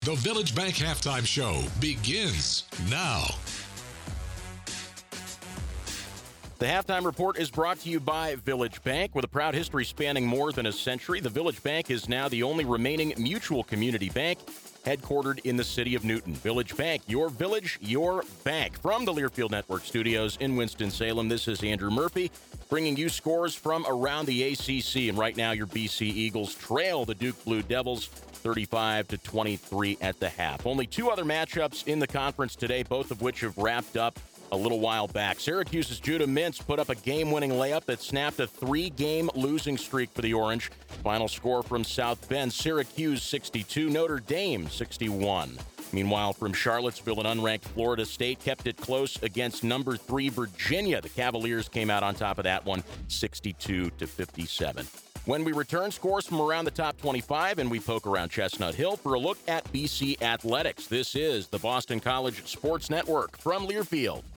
The Village Bank Halftime Show begins now. The Halftime Report is brought to you by Village Bank. With a proud history spanning more than a century, the Village Bank is now the only remaining mutual community bank headquartered in the city of Newton. Village Bank, your village, your bank. From the Learfield Network studios in Winston-Salem, this is Andrew Murphy, bringing you scores from around the ACC. And right now, your BC Eagles trail the Duke Blue Devils 35-23 at the half. Only two other matchups in the conference today, both of which have wrapped up a little while back. Syracuse's Judah Mintz put up a game-winning layup that snapped a three-game losing streak for the Orange. Final score from South Bend, Syracuse 62, Notre Dame 61. Meanwhile, from Charlottesville, an unranked Florida State kept it close against number 3 Virginia. The Cavaliers came out on top of that one, 62-57. When we return, scores from around the top 25, and we poke around Chestnut Hill for a look at BC athletics. This is the Boston College Sports Network from Learfield.